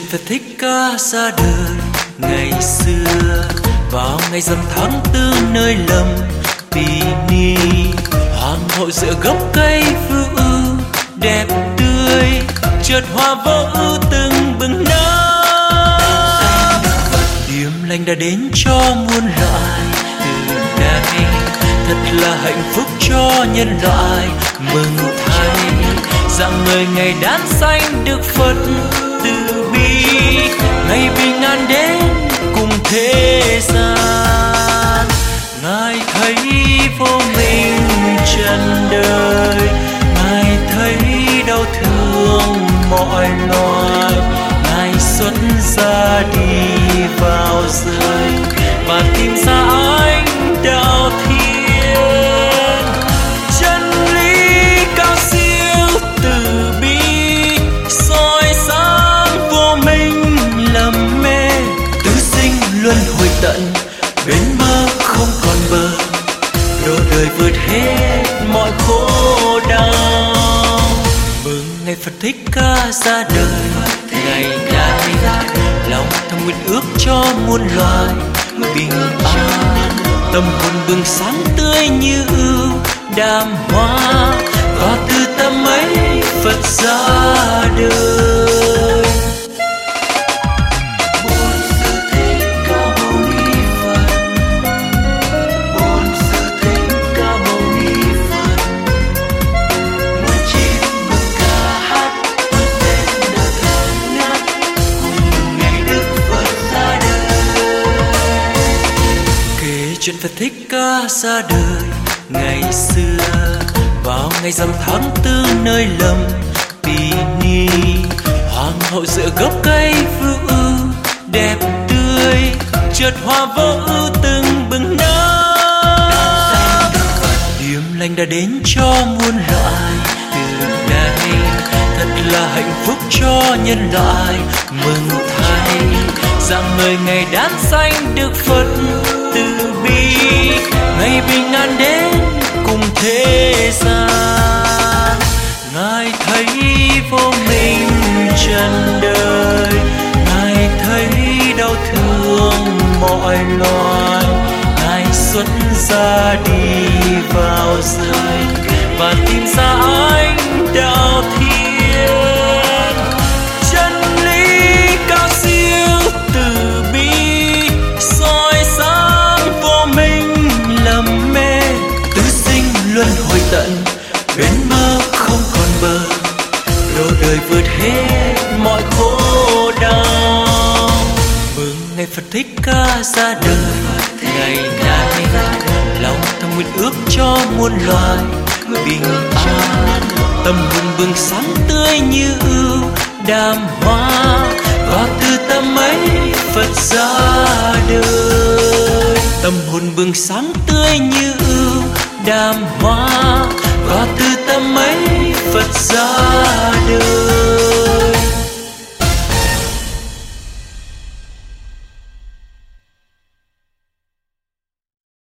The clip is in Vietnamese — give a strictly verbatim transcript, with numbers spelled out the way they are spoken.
Phật Thích Ca ra đời ngày xưa vào ngày rằm tháng tư nơi lầm Tỳ Ni. Hoàng hậu dựa gốc cây vưu đẹp tươi, chợt hoa vô ưu từng bừng nở. Điềm lành đã đến cho muôn loài từ đây, thật là hạnh phúc cho nhân loại. Mừng thay dạng người ngày đản sanh được Phật từ bi, ngày bình an đến cùng thế gian. Ngài thấy vô minh trần đời, Ngài thấy đau thương mọi loài. Ngài xuất ra đi vào rơi và tìm ra ánh đạo thiên. Chân lý cao siêu từ bi soi sáng vô minh lầm mê. Tứ sinh luân hồi tận bên bờ không còn bờ, độ đời vượt hết mọi khổ đau. Mừng ngày Phật Thích Ca ra đời ngày nay, lòng thầm nguyện ước cho muôn loài bình an. Tâm hồn bừng sáng tươi như ưu đàm hoa, và từ tâm ấy Phật ra đời. Chuyện Phật Thích Ca ra đời ngày xưa vào ngày rằm tháng tư nơi lầm Tỳ Ni. Hoàng hậu dựa gốc cây vưu đẹp tươi, chợt hoa vô ưu từng bừng nở. Điềm lành đã đến cho muôn loài từ đây, thật là hạnh phúc cho nhân loại. Mừng thay dạng người ngày đản sanh được Phật từ bi, ngày bình an đến cùng thế gian. Ngài thấy vô minh trần đời, Ngài thấy đau thương mọi loài. Ngài xuất ra đi vào rơi và tìm ra ánh đạo thiên. Chân lý cao siêu từ bi soi sáng vô minh lầm mê. Tứ sinh luân hồi tận bên bờ không còn bờ, độ đời vượt hết mọi khổ đau. Mừng ngày Phật Thích Ca ra đời ngày nay, lòng thầm nguyện ước cho muôn loài bình an. Tâm hồn bừng sáng tươi như ưu đàm hoa, và từ tâm ấy Phật ra đời. Tâm hồn bừng sáng tươi như ưu đàm hoa, và từ tâm ấy Phật ra đời.